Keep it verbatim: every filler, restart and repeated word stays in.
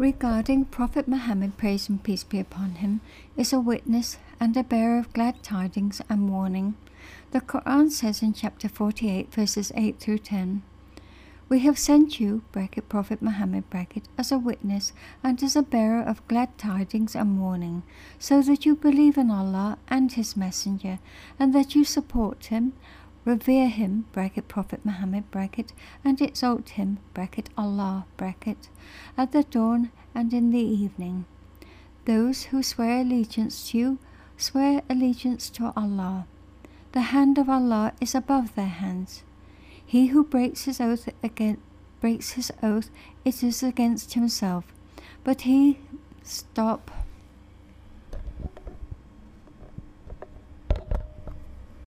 regarding Prophet Muhammad, praise and peace be upon him, is a witness and a bearer of glad tidings and warning. The Quran says in chapter forty-eight, verses eight through ten, "We have sent you, bracket Prophet Muhammad, bracket, as a witness and as a bearer of glad tidings and warning, so that you believe in Allah and His Messenger, and that you support him, revere him, bracket Prophet Muhammad, bracket, and exalt him, bracket Allah, bracket, at the dawn and in the evening. Those who swear allegiance to you swear allegiance to Allah. The hand of Allah is above their hands. He who breaks his oath again breaks his oath, it is against himself. But he stop